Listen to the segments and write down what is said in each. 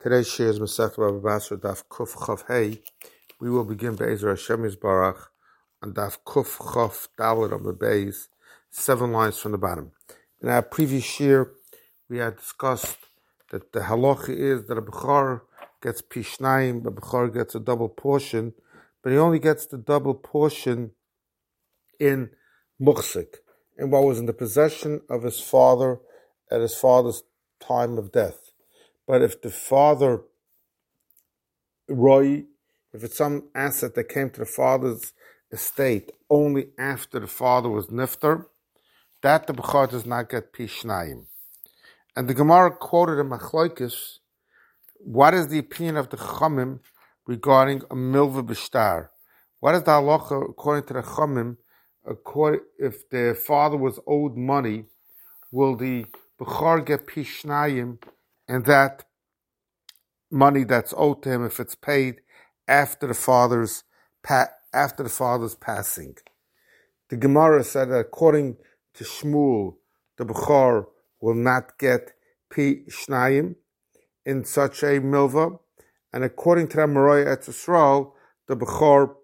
Today's share is Masechet Baba Basra Daf Kuf Chav Hey. We will begin Be'ezer Hashem Yisbarach on Daf Kuf Chav Dalet on the Beis, 7 lines from the bottom. In our previous share, we had discussed that the halacha is that a Bechor gets Pishnayim, the Bechor gets a double portion, but he only gets the double portion in Muchsik, in what was in the possession of his father at his father's time of death. But if the father, if it's some asset that came to the father's estate only after the father was nifter, that the Bechor does not get Pishnayim. And the Gemara quoted in Machlokes, what is the opinion of the Chachamim regarding a milva b'shtar? What is the halacha according to the Chachamim? If the father was owed money, will the Bechor get Pishnayim and that money that's owed to him if it's paid after the father's passing? The Gemara said that according to Shmuel, the Bechor will not get Pishnayim in such a milva, and according to the Amorai Eretz Yisrael, the Bechor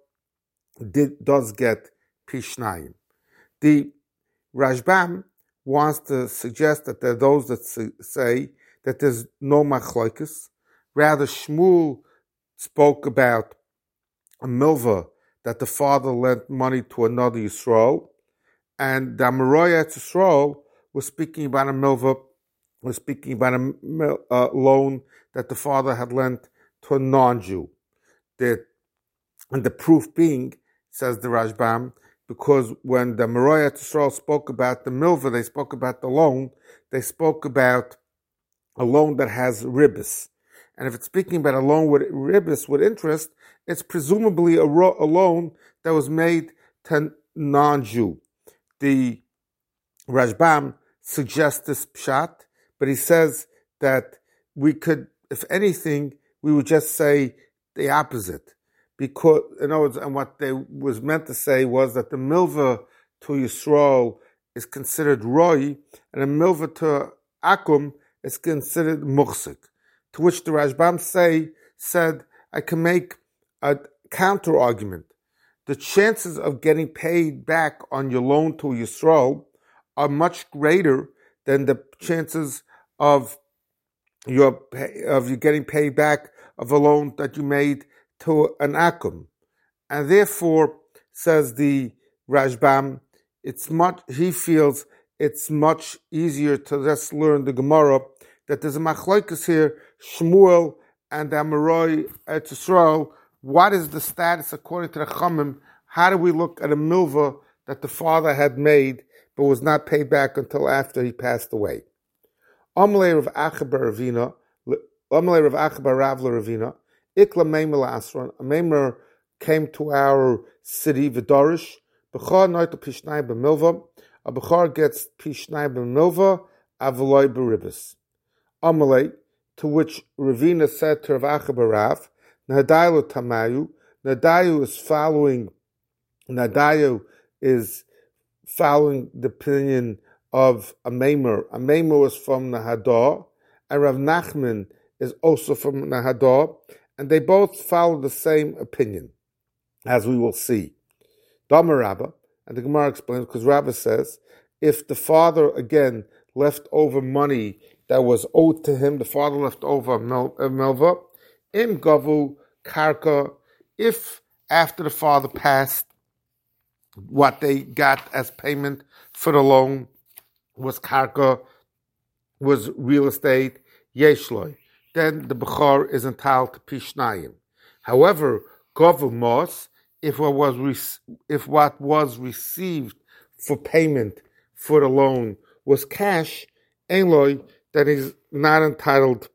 does get Pishnayim. The Rashbam wants to suggest that there are those that say that there's no machlokes. Rather, Shmuel spoke about a milva that the father lent money to another Yisrael, and the Amorai Eretz Yisrael was speaking about a milva, was speaking about a loan that the father had lent to a non-Jew. And the proof being, says the Rashbam, because when the Amorai Eretz Yisrael spoke about the milva, they spoke about the loan, they spoke about a loan that has ribis. And if it's speaking about a loan with ribis, with interest, it's presumably a loan that was made to non-Jew. The Rashbam suggests this pshat, but he says that we could, if anything, we would just say the opposite. Because, in other words, and what they was meant to say was that the milva to Yisrael is considered roi, and a milva to Akum is considered muchsik. To which the Rashbam said, I can make a counter argument. The chances of getting paid back on your loan to Yisrael are much greater than the chances of you getting paid back of a loan that you made to an Akum. And therefore, says the Rashbam, he feels it's much easier to just learn the Gemara that there's a machlokes here, Shmuel and the Amorai Eretz Yisrael. What is the status according to the Chachamim? How do we look at a milva that the father had made but was not paid back until after he passed away? Amalei Rav Achabar Rav Ravina, Ikla Meimer Asron, a Meimer came to our city, Vidorish, Bechor Noito Pishnai B'milva, a Bechor gets Pishnai B'milva, Avaloi B'ribis. Amalei, to which Ravina said to Rav Achabar Rav, Nadayu Tamayu, Nadayu is following the opinion of a Meimer. A Meimer was from Nahadar, and Rav Nachman is also from Nahadar, and they both follow the same opinion, as we will see. Dama Rabba, and the Gemara explains, because Rabba says, if the father, again, left over money that was owed to him, the father left over a melva, im gavu karka, if after the father passed, what they got as payment for the loan was karka, was real estate, yeshloi, then the Bechor is entitled to Pishnayim. However, gavu mos, if what was received for payment for the loan was cash, enloi, that he's not entitled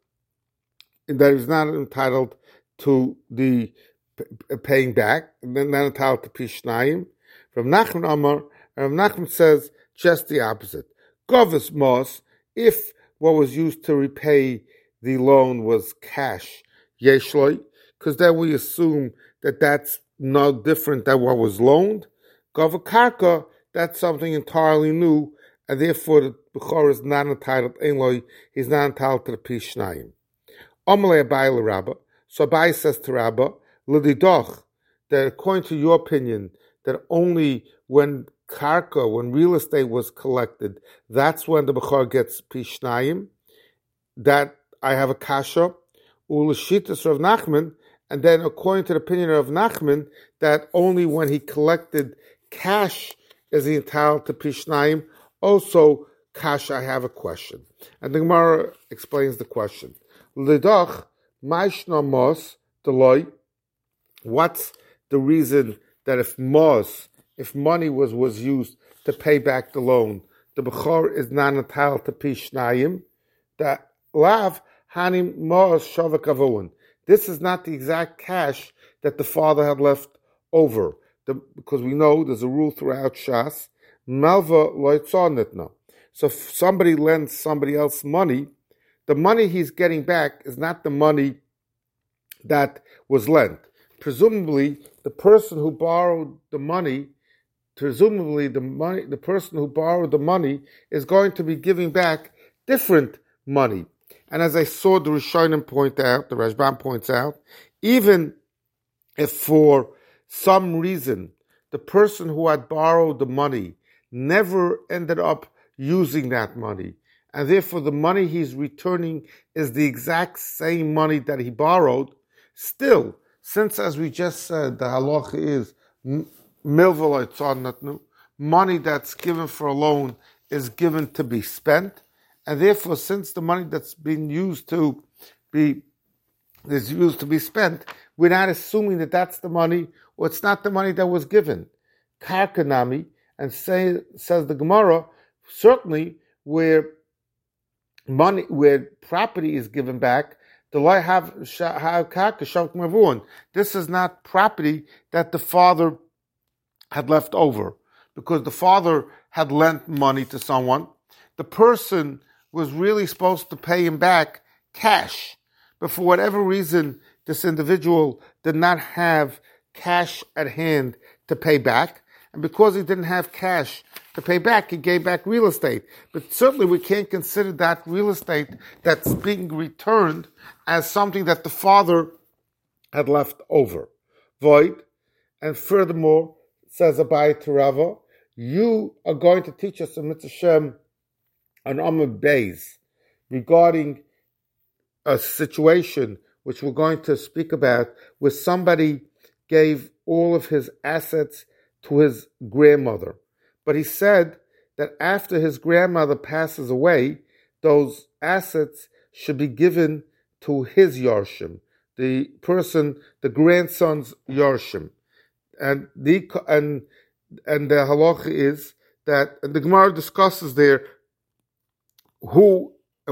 to the paying back, not entitled to Pishnayim. Rav Nachman Amar, Rav Nachman says just the opposite. Govus mos, if what was used to repay the loan was cash, yeshloi, because then we assume that that's no different than what was loaned. Gava karka, that's something entirely new, and therefore the Bechor is not entitled, he's not entitled to the Pishnayim. Amalei Abai Rabba. So Abai says to Rabba, L'didoch, that according to your opinion, that only when karka, when real estate was collected, that's when the Bechor gets Pishnayim, that I have a kasha, Ulashitas Rav Nachman, and then according to the opinion of Nachman, that only when he collected cash is he entitled to Pishnayim. Also, kasha, I have a question. And the Gemara explains the question. L'doch, Maishna Mos, Deloy, what's the reason that if money was used to pay back the loan, the Bechor is not entitled to Pishnayim? That Lav Hanim Mos Shavak Avon. This is not the exact cash that the father had left over. Because we know there's a rule throughout Shas, Malva Loitzonitna. So if somebody lends somebody else money, the money he's getting back is not the money that was lent. Presumably, the person who borrowed the money, the person who borrowed the money is going to be giving back different money. And as I saw the Rishonim point out, the Rashbam points out, even if for some reason the person who had borrowed the money never ended up using that money, and therefore the money he's returning is the exact same money that he borrowed, still, since as we just said, the halacha is milva, money that's given for a loan is given to be spent, and therefore since the money that's been used to be spent, we're not assuming that that's the money, or it's not the money that was given. Karkanami, and says the Gemara, certainly where property is given back, the law have karka shavk mavun. This is not property that the father had left over, because the father had lent money to someone. The person was really supposed to pay him back cash, but for whatever reason, this individual did not have cash at hand to pay back, and because he didn't have cash to pay back, he gave back real estate. But certainly we can't consider that real estate that's being returned as something that the father had left over. Void. And furthermore, says Abai to Rava, you are going to teach us a mitzvah on Amud Beis regarding a situation which we're going to speak about, where somebody gave all of his assets to his grandmother. But he said that after his grandmother passes away, those assets should be given to his Yarshim, the grandson's Yarshim. And the halacha is that, and the Gemara discusses there who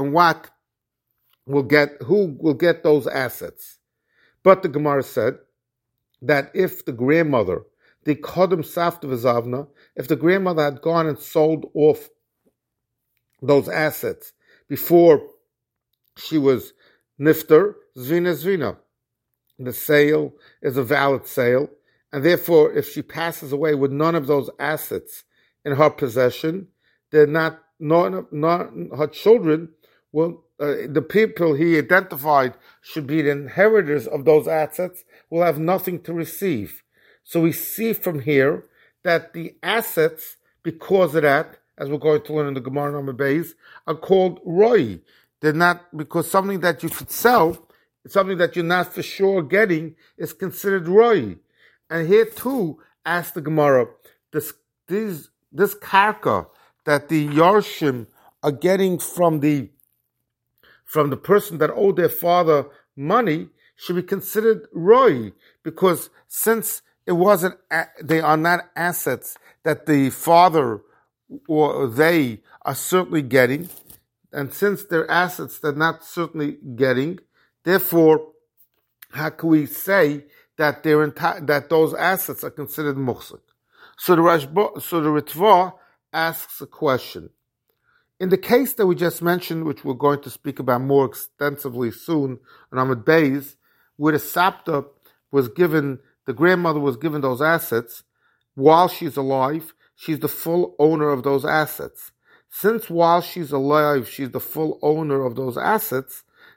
will get those assets. But the Gemara said that if the grandmother, the Kodem Safta V'Zavna, if the grandmother had gone and sold off those assets before she was nifter, zvina. The sale is a valid sale, and therefore if she passes away with none of those assets in her possession, they're not her children will, the people he identified should be the inheritors of those assets, will have nothing to receive. So we see from here that the assets, because of that, as we're going to learn in the Gemara Amud Beis, are called roi. They're not, because something that you should sell, something that you're not for sure getting, is considered roi. And here too, ask the Gemara, this karka that the Yarshim are getting from the person that owed their father money should be considered roi, because since they are not assets that the father or they are certainly getting, and since they're assets they're not certainly getting, therefore, how can we say that that those assets are considered muhsik? So the Ritva asks a question. In the case that we just mentioned, which we're going to speak about more extensively soon on Amud Beis, where the Sapta the grandmother was given those assets, while she's alive, she's the full owner of those assets. Since while she's alive, she's the full owner of those assets,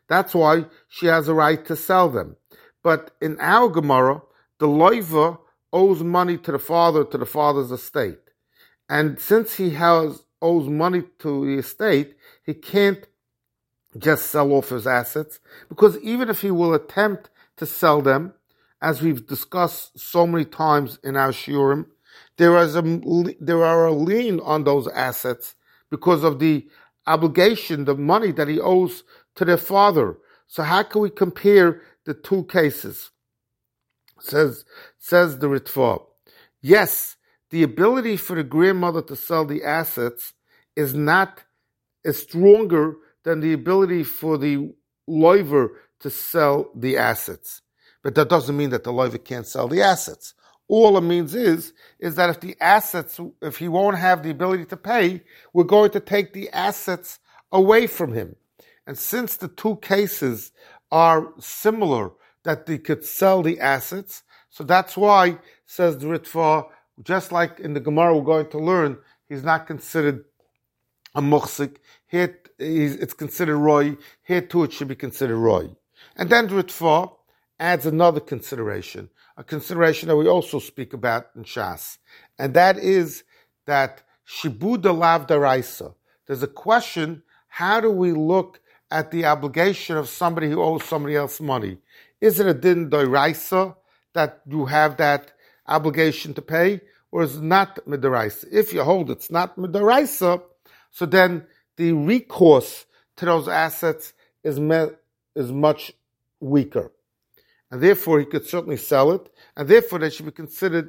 That's why she has a right to sell them. But in our Gemara, the loiva owes money to the father's estate. And since he owes money to the estate, he can't just sell off his assets, because even if he will attempt to sell them, as we've discussed so many times in our shiurim, there are a lien on those assets because of the obligation, the money that he owes to their father. So how can we compare the two cases? Says the Ritva. Yes, the ability for the grandmother to sell the assets is stronger than the ability for the loiver to sell the assets. But that doesn't mean that the loiver can't sell the assets. All it means is that if he won't have the ability to pay, we're going to take the assets away from him. And since the two cases are similar, that they could sell the assets, so that's why, says the Ritva, just like in the Gemara we're going to learn, he's not considered a muhsik. Here it's considered roy. Here too it should be considered roy. And then the Ritva adds another consideration, a consideration that we also speak about in Shas, and that is that shibuda lav daraisa. There's a question: how do we look at the obligation of somebody who owes somebody else money? Is it a din daraisa that you have that obligation to pay, or is it not midaraisa? If you hold it's not midaraisa, so then the recourse to those assets is much weaker. And therefore, he could certainly sell it, and therefore they should be considered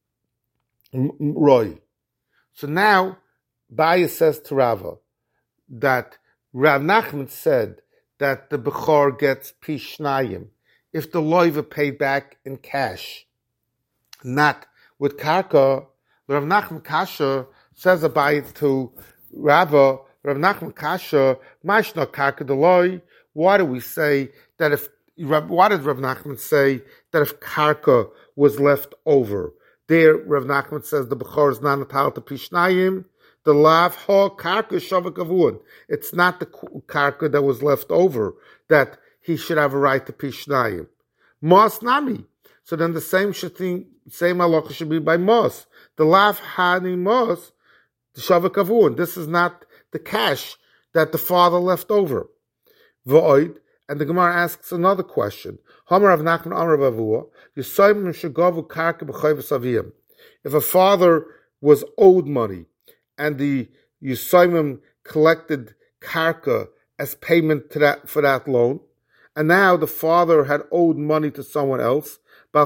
roy. So now, Baya says to Rava that Rav Nachman said that the Bechor gets Pishnayim if the loiva paid back in cash, not with karka. Rav Nachman Kasha says about to Rava, Rav Nachman Kasha, Mashna karka deloi. Why do we say that if why did Rav Nachman say that if karka was left over? There, Rav Nachman says the Bechor is not entitled to Pishnayim. The lav ha karka shavak avun. It's not the karka that was left over that he should have a right to Pishnayim. Mos nami. So then the same halacha should be by mos. The lav hani mos, the shavak avun. This is not the cash that the father left over. V'oid. And the Gemara asks another question. If a father was owed money and the Yisayimim collected karka as payment for that loan, and now the father had owed money to someone else, the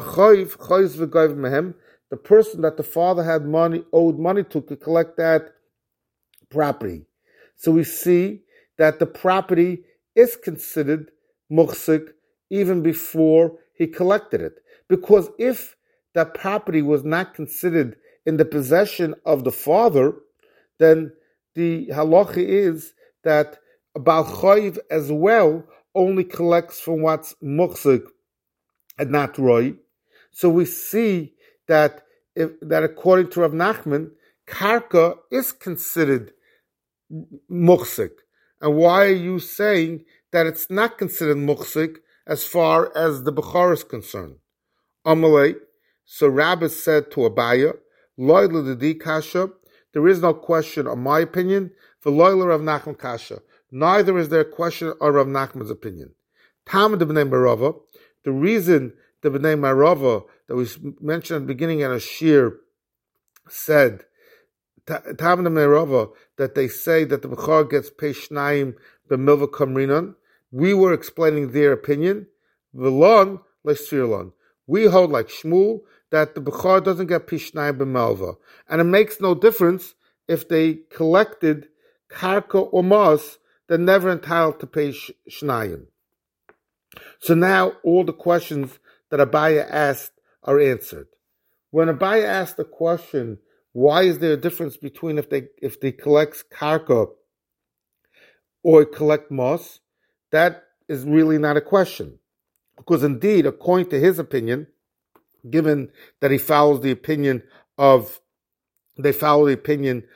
person that the father had owed money to could collect that property. So we see that the property is considered muhsik even before he collected it. Because if that property was not considered in the possession of the father, then the halacha is that a Baal Chayv as well only collects from what's muhsik and not roy. So we see that according to Rav Nachman, karka is considered muhsik. And why are you saying that it's not considered muhsik as far as the Bechor is concerned? Amalei, so Rabbi said to Abaya, Loyla the kasha, there is no question of my opinion, for Loyla Rav Nachman kasha. Neither is there a question of Rav Nachman's opinion. Tam the B'nai Marava, the reason the B'nai Marava that we mentioned at the beginning in a shir said, Tam the Merava, that they say that the Bechor gets Peshnayim b'milva kamrinan. We were explaining their opinion. V'lon le'sfirlon. We hold like Shmuel that the Bechor doesn't get Peshnayim b'melva, and it makes no difference if they collected karka or mas. They're never entitled to pay shnayim. So now all the questions that Abaya asked are answered. When Abaya asked the question, why is there a difference between if they collect karka or collect mos? That is really not a question. Because indeed, according to his opinion, given that they follow the opinion of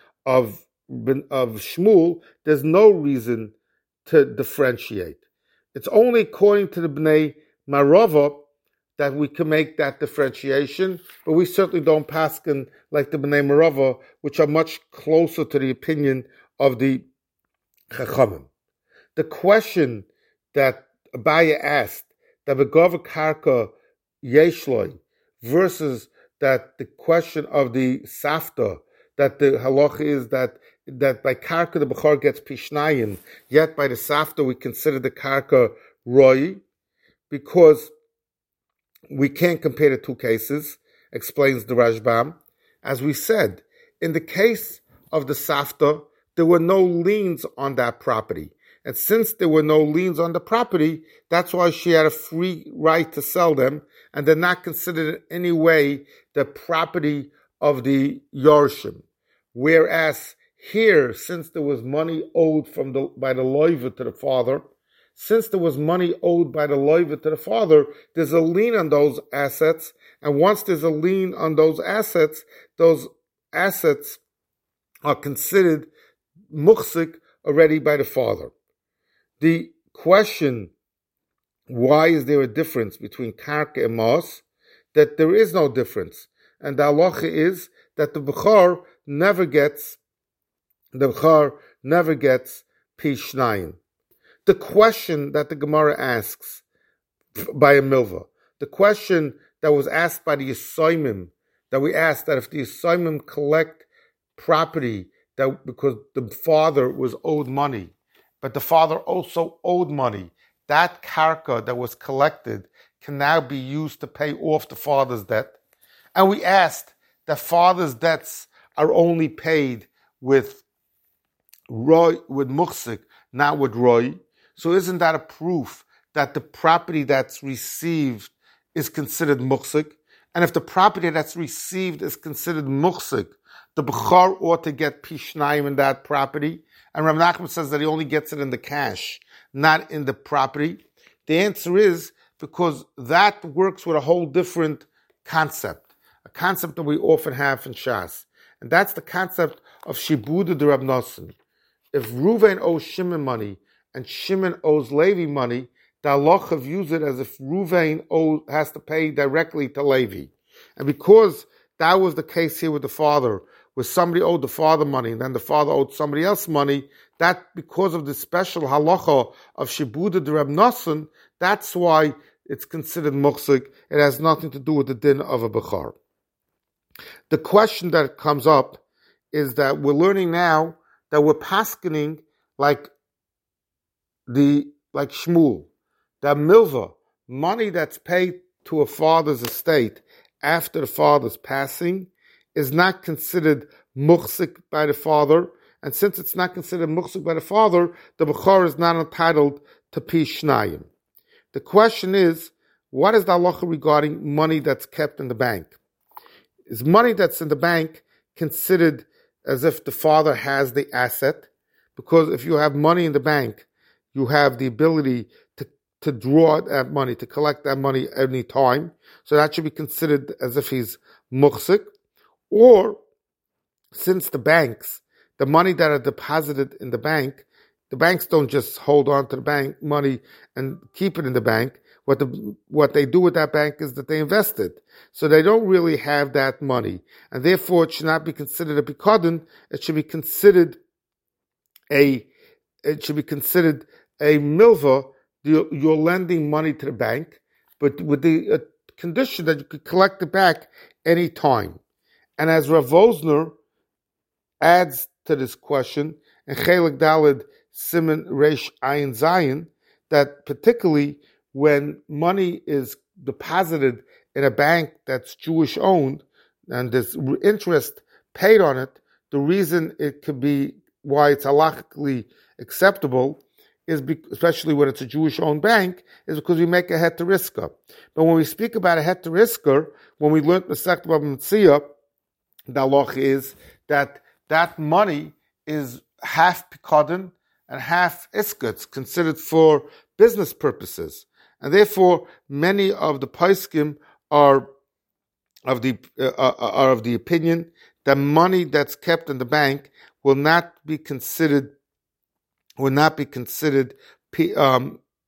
Shmuel, there's no reason to differentiate. It's only according to the Bnei Marava that we can make that differentiation, but we certainly don't paskin like the Bnei Marava, which are much closer to the opinion of the Chachamim. The question that Abaya asked, that Begava Karka Yeshloi, versus that the question of the Safta, that the halacha is that by Karka the Bechor gets Pishnayim, yet by the Safta we consider the Karka Roy, because we can't compare the two cases, explains the Rashbam. As we said, in the case of the Safta, there were no liens on that property. And since there were no liens on the property, that's why she had a free right to sell them, and they're not considered in any way the property of the Yorshim. Whereas here, since there was money owed by the loiva to the father, since there was money owed by the loiva to the father, there's a lien on those assets, and once there's a lien on those assets are considered muchsik already by the father. The question, why is there a difference between karka and mas? That there is no difference. And the halacha is that the Bechor never gets Pishnayim. The question that the Gemara asks by a milva, the question that was asked by the Yisoimim, that we asked that if the Yisoimim collect property that because the father was owed money, but the father also owed money, that karka that was collected can now be used to pay off the father's debt. And we asked that father's debts are only paid with muhsik, not with roy. So isn't that a proof that the property that's received is considered muhsik? And if the property that's received is considered muhsik, the Bechor ought to get pishnayim in that property. And Rav Nachman says that he only gets it in the cash, not in the property. The answer is because that works with a whole different concept, a concept that we often have in Shas. And that's the concept of Shibuda de Rab Nosson. If Reuven owes Shimon money and Shimon owes Levi money, the halacha views it as if Reuven has to pay directly to Levi. And because that was the case here with the father, where somebody owed the father money and then the father owed somebody else money, that because of the special halacha of Shibuda de Rab Nosson, that's why it's considered muhsik. It has nothing to do with the din of a Bechor. The question that comes up is that we're learning now that we're paskening like Shmuel, that milva, money that's paid to a father's estate after the father's passing, is not considered muhsik by the father, and since it's not considered muhsik by the father, the Bechor is not entitled to pishnayim. The question is, what is the halacha regarding money that's kept in the bank? Is money that's in the bank considered as if the father has the asset? Because if you have money in the bank, you have the ability to draw that money, to collect that money any time. So that should be considered as if he's muhsik. Or, since the money that are deposited in the banks don't just hold on to the bank money and keep it in the bank. What they do with that bank is that they invest it. So they don't really have that money. And therefore it should not be considered a bikadon. It should be considered a milva. You're lending money to the bank, but with the condition that you could collect it back any time. And as Rav Vosner adds to this question, in Chelik Daled Siman Reish Ayin Zayin, that particularly when money is deposited in a bank that's Jewish owned and there's interest paid on it, the reason it could be why it's halachically acceptable is especially when it's a Jewish owned bank, is because we make a heteriska. But when we speak about a heteriska, when we learned Masechet Bava Metzia, the halacha is that money is half pikadon and half iska. It's considered for business purposes. And therefore, many of the poskim are of the opinion that money that's kept in the bank will not be considered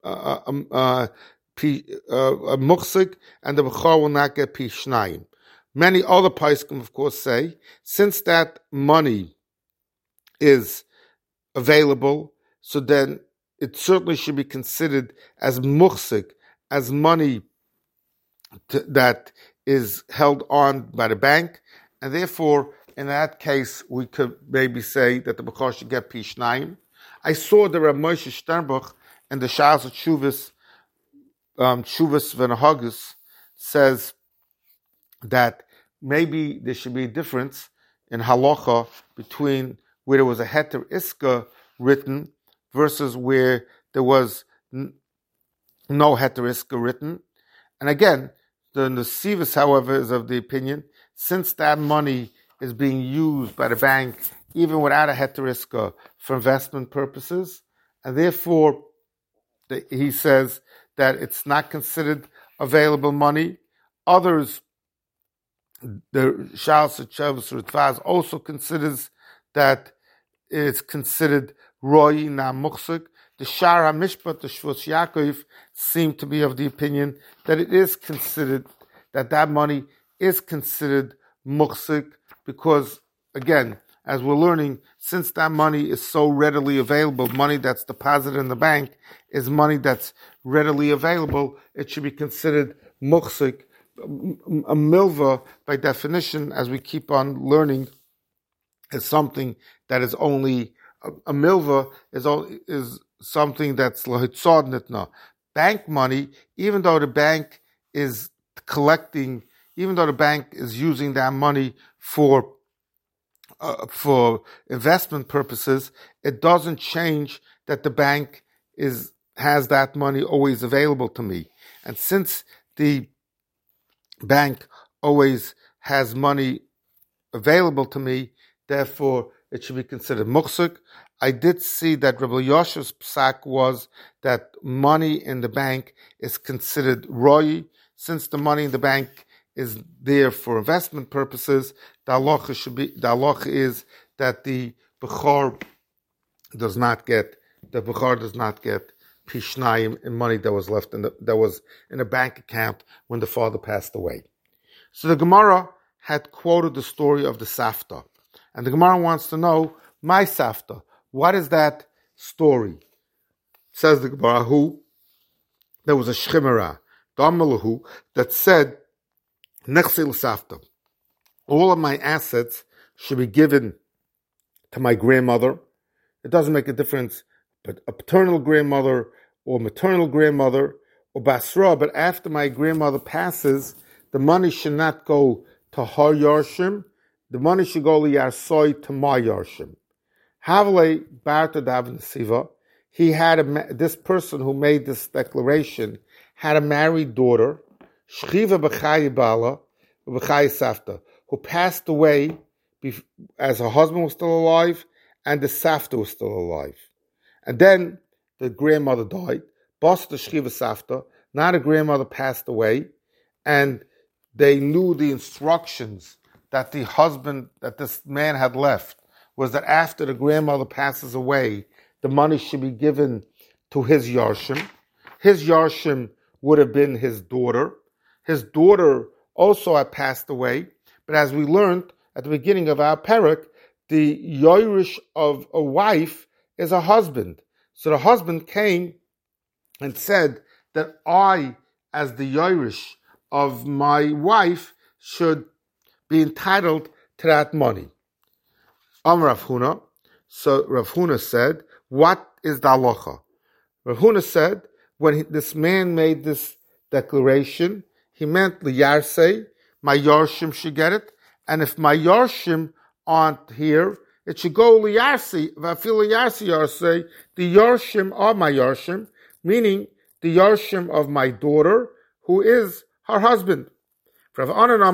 muchsik, and the bechor will not get pi shnayim. Many other poskim, of course, say since that money is available, so then it certainly should be considered as muchsik, as money that is held on by the bank, and therefore, in that case, we could maybe say that the bechor should get pi shnayim. I saw the Rav Moshe Sternbuch in the Shas of Tshuvas V'Nahagus says that maybe there should be a difference in halacha between where there was a heter iska written versus where there was no heter iska written. And again, the Nesivus, however, is of the opinion, since that money is being used by the bank even without a heter iska for investment purposes, and therefore he says that it's not considered available money. Others, the Shas Chavos Ritvaz also considers that it's considered Roi Na Muchsik. The Shar HaMishpat, the Shvus Yaakov, seem to be of the opinion that it is considered, that money is considered Muchsik, because, again, as we're learning, since that money is so readily available, money that's deposited in the bank is money that's readily available, it should be considered muchsik. A milva, by definition, as we keep on learning, is something that is only, a milva is something that's lahitzod nitna. Bank money, even though the bank is collecting, even though the bank is using that money for investment purposes, it doesn't change that the bank has that money always available to me. And since the bank always has money available to me, therefore it should be considered muchsik. I did see that Rabbi Yosef's psak was that money in the bank is considered roi. Since the money in the bank is there for investment purposes, the halacha is that the bechor does not get pishnayim in money that was left that was in a bank account when the father passed away. So the Gemara had quoted the story of the Safta, and the Gemara wants to know, my Safta, what is that story? Says the Gemara, there was a shchimera, Damalahu, that said, Nechsil Safta, all of my assets should be given to my grandmother. It doesn't make a difference, but a paternal grandmother or maternal grandmother or basra, but after my grandmother passes, the money should not go to her yarshim, the money should go liyarsoi to my yarshim. Havle Barta Davin Siva, he had this person who made this declaration had a married daughter, Shchiva B'chai Bala, B'chai Safta, who passed away as her husband was still alive and the Safta was still alive. And then the grandmother died, Basta Shchiva Safta, now the grandmother passed away, and they knew the instructions that this man had left was that after the grandmother passes away, the money should be given to his yarshim. His yarshim would have been his daughter. His daughter also had passed away, but as we learned at the beginning of our parak, the yoirish of a wife is a husband. So the husband came and said that I, as the yoirish of my wife, should be entitled to that money. Rav Huna. So Rav Huna said, what is the halacha? Rav Huna said, when this man made this declaration, he meant liyarsei, my yarshim should get it, and if my yarshim aren't here, it should go liyarsi, v'afil liyarsi yarsei, the yarshim of my yarshim, meaning the yarshim of my daughter, who is her husband. Rav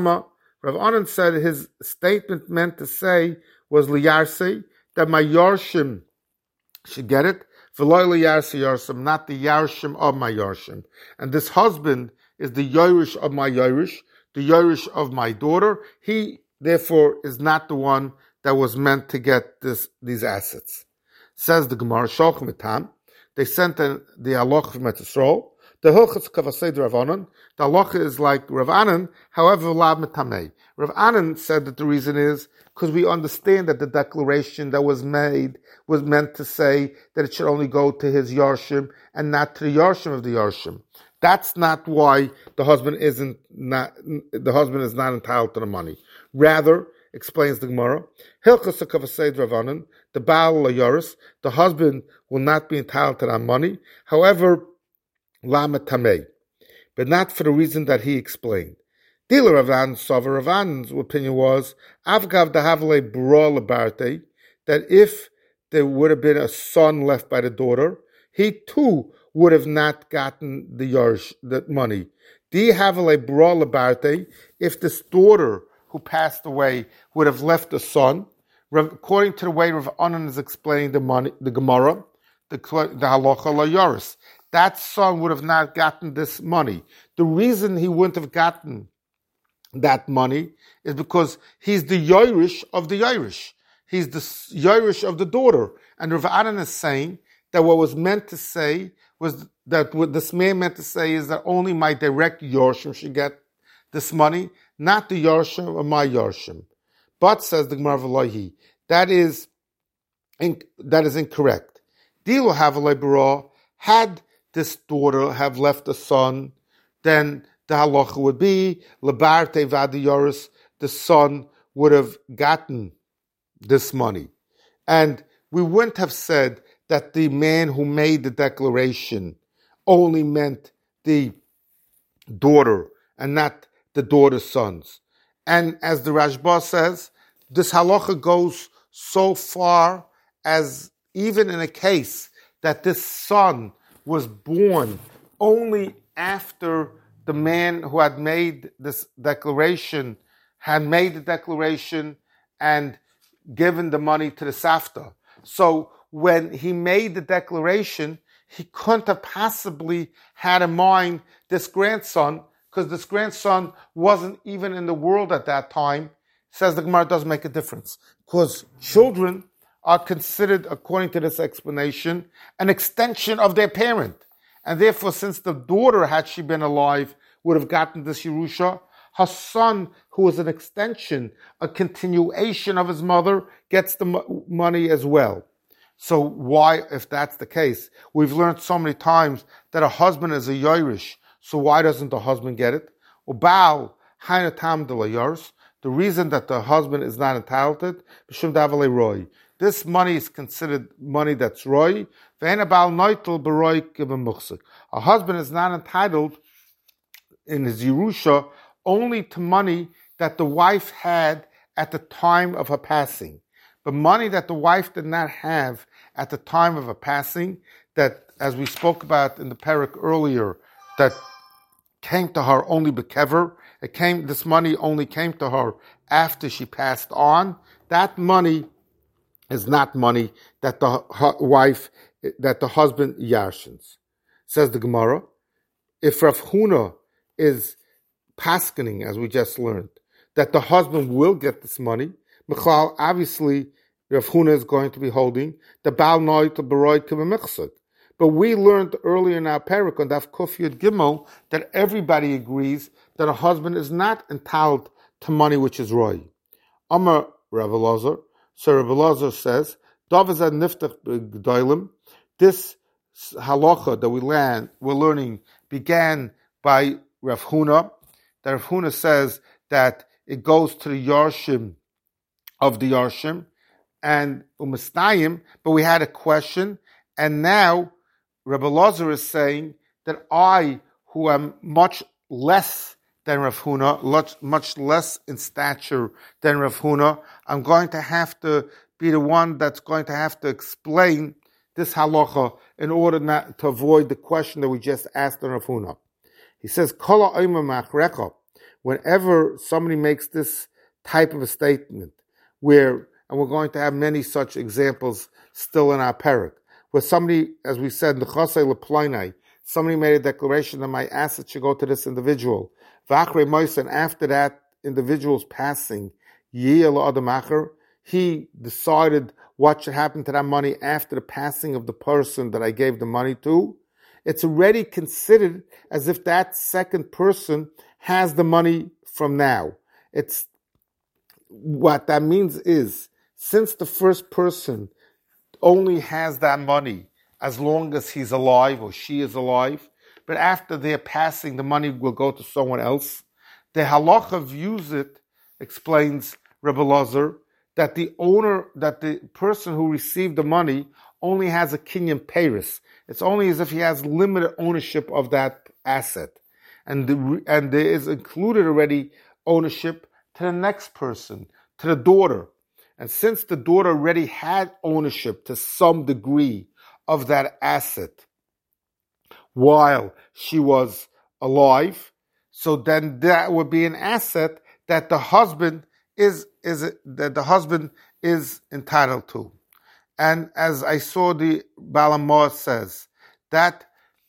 Anan said his statement meant to say was liyarsi, that my yarshim should get it, v'loy liyarsi yarshim, not the yarshim of my yarshim. And this husband is the yorish of my yorish, the yorish of my daughter. He, therefore, is not the one that was meant to get these assets. Says the Gemara, Shochem Etam, they sent the halacha from Etzisrol. The Hilchos Kavasei Rav Anan, the halacha is like Rav Anan, however, Lav Metamei. Rav Anan said that the reason is because we understand that the declaration that was made was meant to say that it should only go to his Yarshim and not to the Yarshim of the Yarshim. That's not why the husband is not entitled to the money. Rather, explains the Gemara, Hilchos Kavasei Rav Anan, the Baal Layaris, the husband will not be entitled to that money. However, Lama Tamei, but not for the reason that he explained. Dealer Rav Anan Sover, Rav Anan's opinion was Avgav Dahavale Bra Labarte, that if there would have been a son left by the daughter, he too would have not gotten the money. Di Havale Bra Labarte, if this daughter who passed away would have left a son, according to the way Rav Anan is explaining the Gemara, the Halacha Layaris, that son would have not gotten this money. The reason he wouldn't have gotten that money is because he's the Yairish of the Irish. He's the Yairish of the daughter. And Rav Anan is saying that what was meant to say was that what this man meant to say is that only my direct Yorshim should get this money, not the Yorshim of my Yorshim. But, says the Gemara V'lohi, that is incorrect. Dilu Havalei Bara, had this daughter have left a son, then the halacha would be lebarte v'adiyoris, the son would have gotten this money, and we wouldn't have said that the man who made the declaration only meant the daughter and not the daughter's sons. And as the Rashba says, this halacha goes so far as even in a case that this son was born only after the man who had made this declaration had made the declaration and given the money to the Safta. So when he made the declaration, he couldn't have possibly had in mind this grandson, because this grandson wasn't even in the world at that time. Says the Gemara, doesn't make a difference, because children are considered, according to this explanation, an extension of their parent. And therefore, since the daughter, had she been alive, would have gotten this Yerusha, her son, who is an extension, a continuation of his mother, gets the money as well. So why, if that's the case, we've learned so many times that a husband is a Yairish, so why doesn't the husband get it? Ubal, Hainatam de la Yars, the reason that the husband is not entitled, B'shum Davale Roy. This money is considered money that's roy. A husband is not entitled in his Yerusha only to money that the wife had at the time of her passing. But money that the wife did not have at the time of her passing, that, as we spoke about in the parak earlier, that came to her only bekever, this money only came to her after she passed on, that money is not money that the husband yarshins. Says the Gemara, if Rav Huna is paskening, as we just learned, that the husband will get this money, Michal, obviously, Rav Huna is going to be holding the Baal Noi to Baroi Kivamichsud. But we learned earlier in our parak on Daf Kuf Yud Gimel that everybody agrees that a husband is not entitled to money which is roy. Amar Rav Elazar, so Rav Elazar says, this halacha that we're learning began by Rav Huna. That Rav Huna says that it goes to the Yarshim of the Yarshim and Umastayim, but we had a question, and now Rabbi Elazar is saying that I, who am much less than Rav Huna, much less in stature than Rav Huna, I'm going to have to be the one that's going to have to explain this halacha in order not to avoid the question that we just asked on Rav Huna. He says, whenever somebody makes this type of a statement, and we're going to have many such examples still in our parak, where somebody, as we said, somebody made a declaration that my asset should go to this individual. And after that individual's passing, he decided what should happen to that money after the passing of the person that I gave the money to, it's already considered as if that second person has the money from now. It's what that means is, since the first person only has that money as long as he's alive or she is alive, but after their passing, the money will go to someone else. The halacha views it, explains Rebbe Lazar, that the person who received the money only has a kinyan peiros. It's only as if he has limited ownership of that asset. And there is included already ownership to the next person, to the daughter. And since the daughter already had ownership to some degree of that asset while she was alive, so then that would be an asset that the husband is entitled to. And as I saw, the Baal HaMaor says that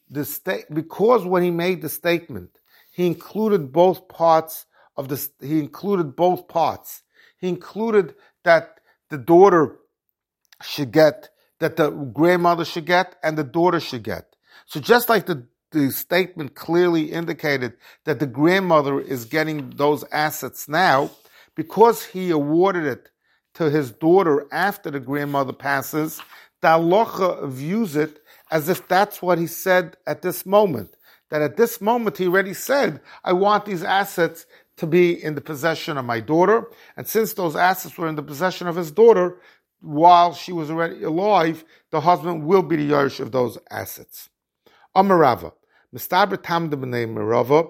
because when he made the statement, he included both parts of this. He included both parts. He included that the daughter should get, that the grandmother should get, and the daughter should get. So just like the statement clearly indicated that the grandmother is getting those assets now, because he awarded it to his daughter after the grandmother passes, the halacha views it as if that's what he said at this moment. That at this moment he already said, I want these assets to be in the possession of my daughter. And since those assets were in the possession of his daughter, while she was already alive, the husband will be the Yerush of those assets. Amarava. Mistaber Tamda b'nei Merava,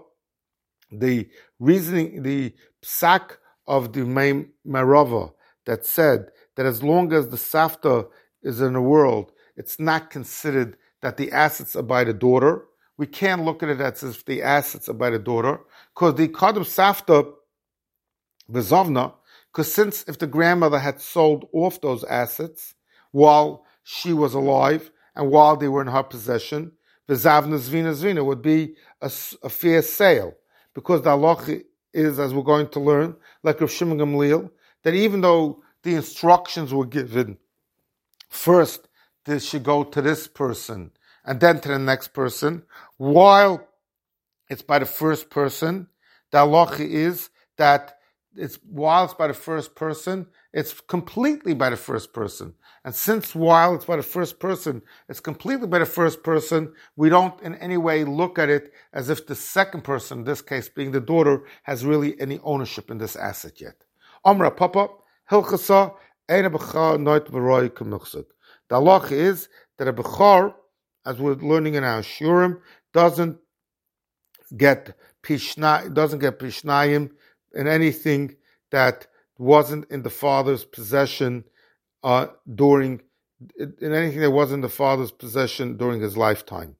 the reasoning, the psak of the Merava that said that as long as the Safta is in the world, it's not considered that the assets are by the daughter. We can't look at it as if the assets are by the daughter, because the Kadam Safta Bezovna, because since if the grandmother had sold off those assets while she was alive and while they were in her possession, the Zavna Zvina would be a fair sale, because the halacha is, as we're going to learn, like Rav Shimon Gamliel, that even though the instructions were given, first this should go to this person and then to the next person, while it's by the first person, the halacha is that while it's by the first person, it's completely by the first person. And since while it's by the first person, it's completely by the first person, we don't in any way look at it as if the second person, in this case being the daughter, has really any ownership in this asset yet. Amra Papa, Hilchasa, Ein Bechar Noit V'roi K'mnuchsuk. The halacha is that a Bechar, as we're learning in our Shurim, doesn't get Pishnayim in anything that wasn't in the father's possession during his lifetime.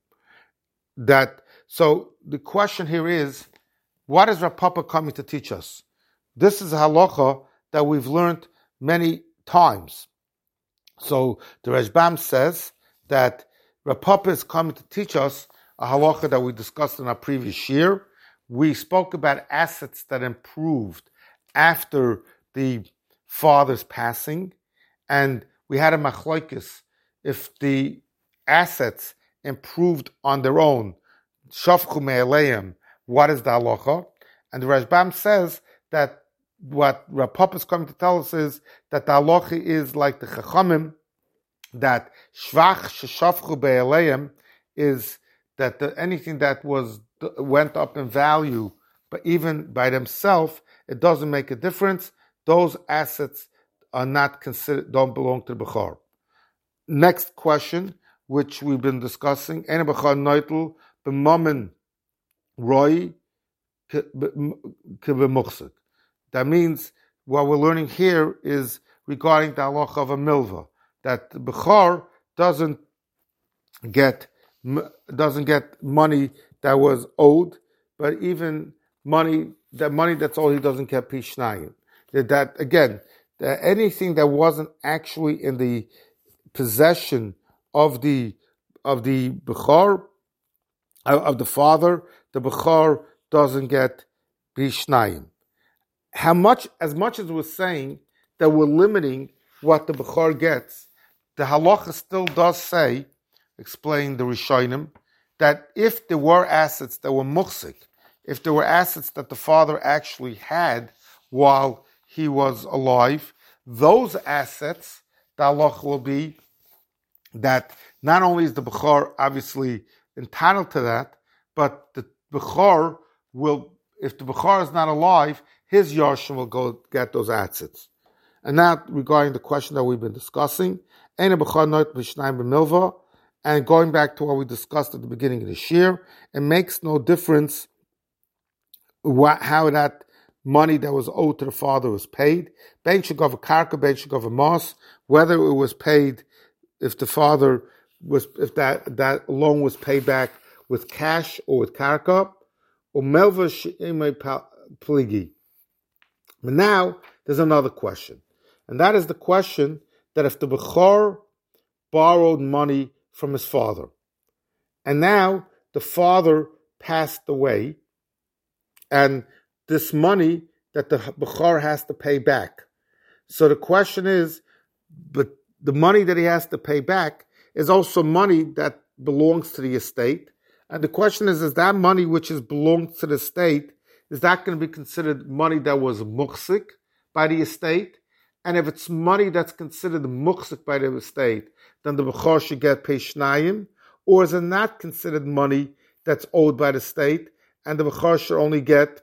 So the question here is, what is Rav Papa coming to teach us? This is a halacha that we've learned many times. So the Rashbam says that Rav Papa is coming to teach us a halacha that we discussed in our previous year. We spoke about assets that improved after the father's passing, and we had a machlokes if the assets improved on their own. Shafchu me'aleim, what is the halacha? And the Rashbam says that what Rav Papa is coming to tell us is that the halacha is like the Chachamim, that shvach sheshafchu be'aleim is that anything that went up in value, but even by themselves, it doesn't make a difference. Those assets are not considered, don't belong to the Bechar. Next question, which we've been discussing, Ein Bechar Noitel b'mamen roi k'b'muchsik. That means what we're learning here is regarding the halacha of a milva, that the Bechar doesn't get money that was owed, but even money that's owed, he doesn't get pishnayim. That again, that anything that wasn't actually in the possession of the Bechar, of the father, the Bechar doesn't get pishnayim. As much as we're saying that we're limiting what the Bechor gets, the halacha still does say, explain the Rishonim, that if there were assets that were muhsik, if there were assets that the father actually had while he was alive, those assets, the halacha will be that not only is the Bechor obviously entitled to that, but the Bechor will, if the Bechor is not alive, his Yarshim will go get those assets. And now regarding the question that we've been discussing, and going back to what we discussed at the beginning of this year, it makes no difference how that money that was owed to the father was paid. Ben shegov a karka, ben shegov a mas, whether it was paid, if the father was, if that loan was paid back with cash or with karka, or melva she'imei pligi. But now there's another question, and that is the question that if the Bechor borrowed money from his father, and now the father passed away, and this money that the Bechor has to pay back. So the question is, but the money that he has to pay back is also money that belongs to the estate. And the question is that money which belongs to the estate, is that going to be considered money that was muhsik by the estate? And if it's money that's considered muhsik by the estate, then the Bechor should get Peshnayim? Or is it not considered money that's owed by the state, and the Bechor should only get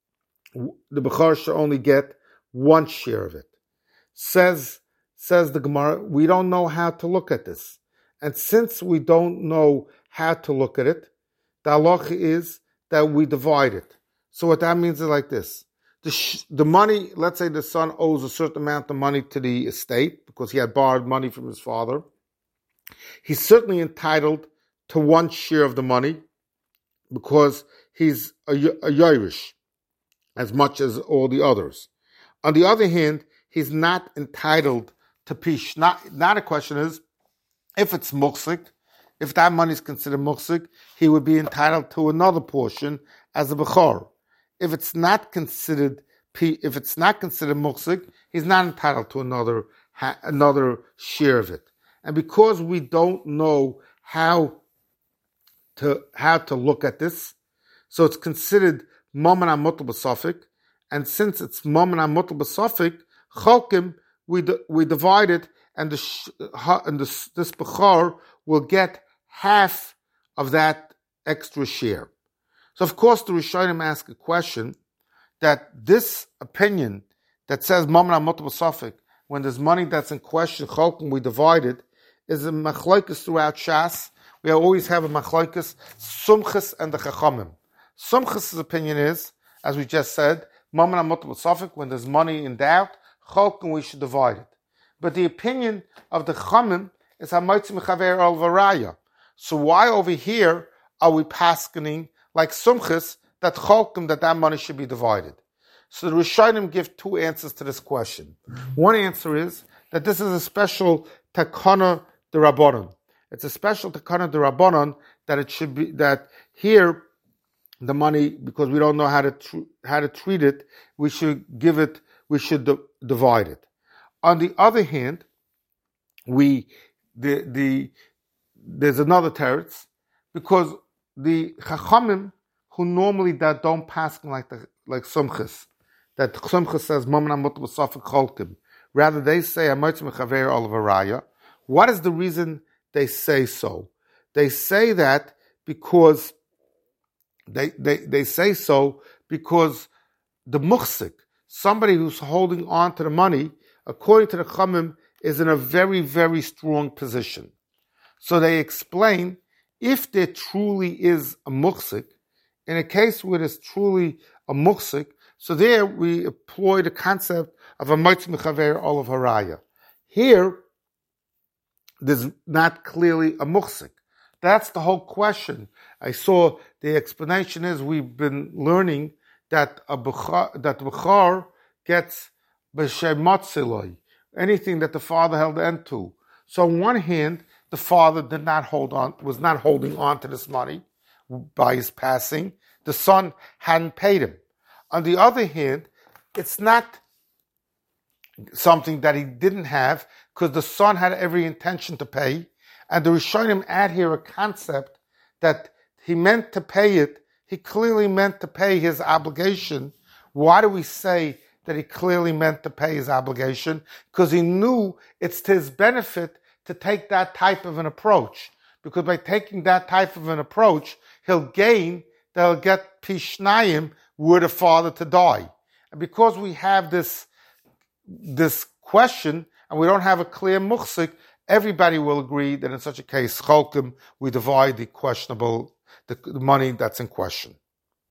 one share of it? Says the Gemara, we don't know how to look at this. And since we don't know how to look at it, the halacha is that we divide it. So what that means is like this. The money, let's say the son owes a certain amount of money to the estate because he had borrowed money from his father. He's certainly entitled to one share of the money because he's a Yerush as much as all the others. On the other hand, he's not entitled to pish. Not a question is, if it's muhsik, if that money is considered muhsik, he would be entitled to another portion as a Bechor. If it's not considered muhsik, he's not entitled to another share of it. And because we don't know how to look at this, so it's considered Mammon HaMutal B'Safek, and since it's Mammon HaMutal B'Safek, Cholkim, we divide it, and this Bechor will get half of that extra share. So of course the Rishonim ask a question that this opinion that says Mammon HaMutal B'Safek, when there's money that's in question, Cholkim, we divide it, is a machlokes throughout Shas. We always have a machlokes, Sumchus and the Chachamim. Sumchus' opinion is, as we just said, Mammon HaMutal B'Safek, when there's money in doubt, Cholkim, we should divide it. But the opinion of the Chachamim is Hamoitzi Mechaver Al Varaya. So why over here are we paskening like Sumchus that Cholkim, that money should be divided? So the Rishonim give two answers to this question. One answer is that this is a special Takana D'Rabbanan. It's a special Takana D'Rabbanan that it should be, that here the money, because we don't know how to treat it, we should divide it. On the other hand, there's another teretz, because the Chachamim who normally that don't pass like Sumchus, that Sumchus says Mammon HaMutal B'Safek Cholkim, rather they say Hamoitzi Mechaver Al Varaya. What is the reason they say so? They say that because they say so because the muhsik, somebody who's holding on to the money, according to the Chachamim, is in a very, very strong position. So they explain, if there truly is a muhsik, in a case where there's truly a muhsik, so there we employ the concept of a Hamoitzi Mechaver Al Varaya. Here, there's not clearly a muhsik. That's the whole question. I saw the explanation is we've been learning that the Bechor gets b'shem anything that the father held on to. So on one hand, the father was not holding on to this money by his passing. The son hadn't paid him. On the other hand, it's not something that he didn't have because the son had every intention to pay. And the Rishonim add here a concept that he meant to pay it. He clearly meant to pay his obligation. Why do we say that he clearly meant to pay his obligation? Because he knew it's to his benefit to take that type of an approach. Because by taking that type of an approach, he'll gain that he'll get Pishnayim were the father to die. And because we have this question and we don't have a clear muhsik, everybody will agree that in such a case, cholkim, we divide the money that's in question.